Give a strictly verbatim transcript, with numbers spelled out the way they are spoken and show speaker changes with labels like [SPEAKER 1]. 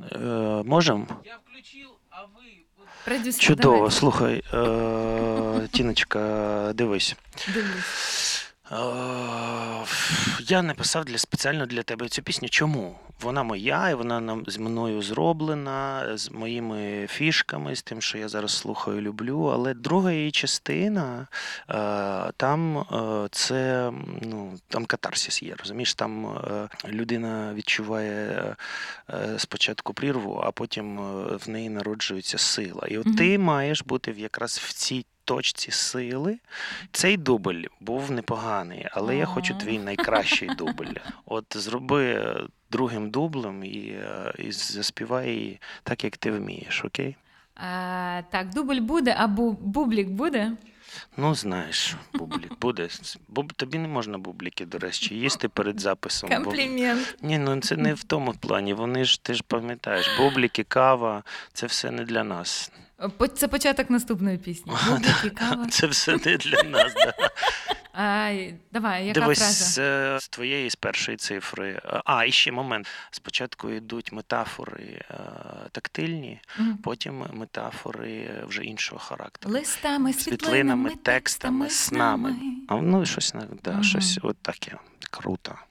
[SPEAKER 1] Е, можемо?
[SPEAKER 2] Я включил, а вы... вот
[SPEAKER 3] Продюсер,
[SPEAKER 1] Чудово,
[SPEAKER 3] давайте.
[SPEAKER 1] слухай, е, Тіночка, дивись.
[SPEAKER 3] Дивлюсь.
[SPEAKER 1] Е, Я написав для, спеціально для тебе цю пісню. Чому? Вона моя, і вона нам, з мною зроблена, з моїми фішками, з тим, що я зараз слухаю, люблю. Але друга її частина, е, там е, це, ну, там катарсис є, розумієш? Там е, людина відчуває е, спочатку прірву, а потім е, в неї народжується сила. І от
[SPEAKER 3] Мгм.
[SPEAKER 1] ти маєш бути в- якраз в цій точці сили. Цей дубль був непоганий, але я хочу
[SPEAKER 3] О.
[SPEAKER 1] твій найкращий дубль. От зроби е, другим дублем і, е, і заспівай її так, як ти вмієш, окей?
[SPEAKER 3] А, так, дубль буде, а бу- бублік буде?
[SPEAKER 1] Ну, знаєш, бублік буде. Буб... Тобі не можна бубліки, до речі, їсти перед записом. бо-
[SPEAKER 3] Комплімент.
[SPEAKER 1] Ні, ну це не в тому плані. Вони ж, ти ж пам'ятаєш, бубліки, кава, це все не для нас.
[SPEAKER 3] По- Це початок наступної пісні. Бубліки, кава.
[SPEAKER 1] Це все не для нас. Да.
[SPEAKER 3] А, давай, яка
[SPEAKER 1] Дивись,
[SPEAKER 3] фраза?
[SPEAKER 1] з, з твоєї з першої цифри. А, і ще момент. Спочатку йдуть метафори е, тактильні,
[SPEAKER 3] Мгм.
[SPEAKER 1] потім метафори вже іншого характеру.
[SPEAKER 3] Листами,
[SPEAKER 1] Світлинами,
[SPEAKER 3] світлинами,
[SPEAKER 1] текстами, снами. А ну щось на- да,
[SPEAKER 3] Мгм.
[SPEAKER 1] щось от таке. Круто.